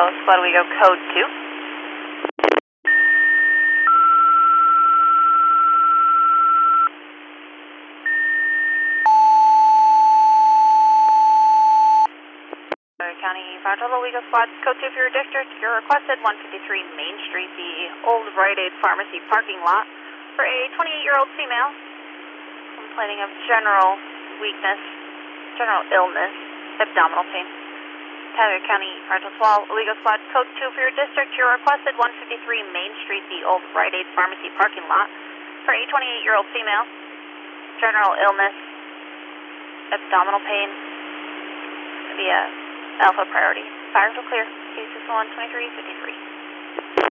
Squad, we go code 2. County Fire Total, we go Squad, code 2 for your district. You're requested 153 Main Street, the old Rite Aid Pharmacy parking lot, for a 28-year-old female complaining of general weakness, general illness, abdominal pain. Tioga County Fire Total, Illegal Squad, code 2 for your district. You're requested 153 Main Street, the old Rite Aid Pharmacy parking lot, for a 28-year-old female, general illness, abdominal pain, via Alpha priority. Fires will clear. Cases 12353.